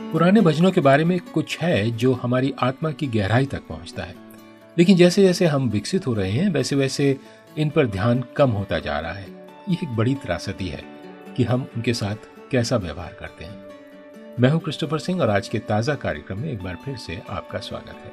पुराने भजनों के बारे में कुछ है जो हमारी आत्मा की गहराई तक पहुंचता है, लेकिन जैसे जैसे हम विकसित हो रहे हैं वैसे वैसे इन पर ध्यान कम होता जा रहा है। ये एक बड़ी त्रासदी है कि हम उनके साथ कैसा व्यवहार करते हैं। मैं हूं क्रिस्टोफर सिंह और आज के ताजा कार्यक्रम में एक बार फिर से आपका स्वागत है।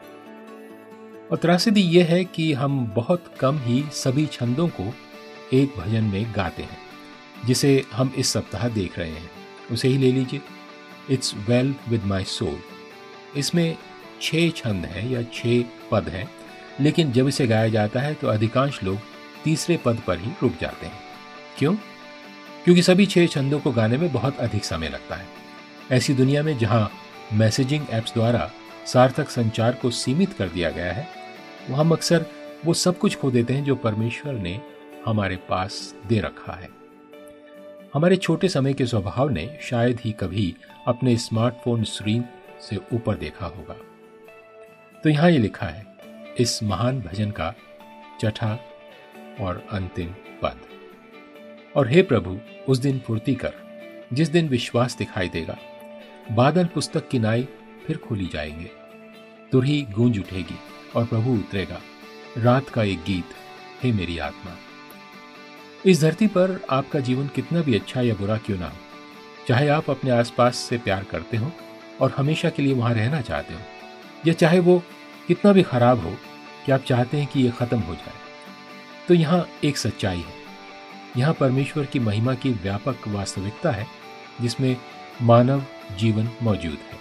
और त्रासदी ये है कि हम बहुत कम ही सभी छंदों को एक भजन में गाते हैं, जिसे हम इस सप्ताह देख रहे हैं। उसे ही ले लीजिए, it's well with my soul. इसमें 6 छंद हैं या 6 पद हैं, लेकिन जब इसे गाया जाता है तो अधिकांश लोग तीसरे पद पर ही रुक जाते हैं। क्यों? क्योंकि सभी 6 छंदों को गाने में बहुत अधिक समय लगता है। ऐसी दुनिया में जहां मैसेजिंग एप्स द्वारा सार्थक संचार को सीमित कर दिया गया है, वह हम अक्सर वो सब कुछ खो देते हैं जो परमेश्वर ने हमारे पास दे रखा है। हमारे छोटे समय के स्वभाव ने शायद ही कभी अपने स्मार्टफोन स्क्रीन से ऊपर देखा होगा। तो यहां ये लिखा है इस महान भजन का छठा और अंतिम पद, और हे प्रभु उस दिन फुर्ती कर जिस दिन विश्वास दिखाई देगा। बादल पुस्तक की नाई फिर खोली जाएंगे, तुरही गूंज उठेगी और प्रभु उतरेगा। रात का एक गीत, हे मेरी आत्मा। इस धरती पर आपका जीवन कितना भी अच्छा या बुरा क्यों ना हो, चाहे आप अपने आसपास से प्यार करते हो और हमेशा के लिए वहां रहना चाहते हो, या चाहे वो कितना भी खराब हो कि आप चाहते हैं कि ये खत्म हो जाए, तो यहाँ एक सच्चाई है। यहाँ परमेश्वर की महिमा की व्यापक वास्तविकता है जिसमें मानव जीवन मौजूद है।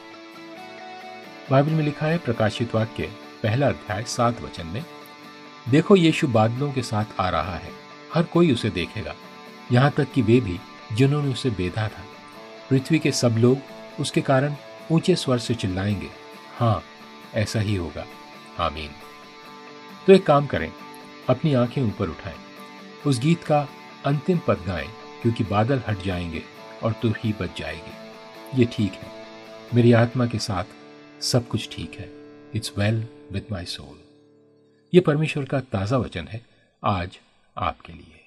बाइबल में लिखा है प्रकाशित वाक्य 1 अध्याय 7 वचन में, देखो यीशु बादलों के साथ आ रहा है, हर कोई उसे देखेगा, यहाँ तक कि वे भी जिन्होंने उसे बेधा था। पृथ्वी के सब लोग उसके कारण ऊंचे स्वर से चिल्लाएंगे, हाँ ऐसा ही होगा, आमीन। तो एक काम करें, अपनी आंखें ऊपर उठाएं, उस गीत का अंतिम पद गाएं, क्योंकि बादल हट जाएंगे और तुरही बच जाएगी। ये ठीक है, मेरी आत्मा के साथ सब कुछ ठीक है। It's well with my soul. ये परमेश्वर का ताजा वचन है आज आपके लिए।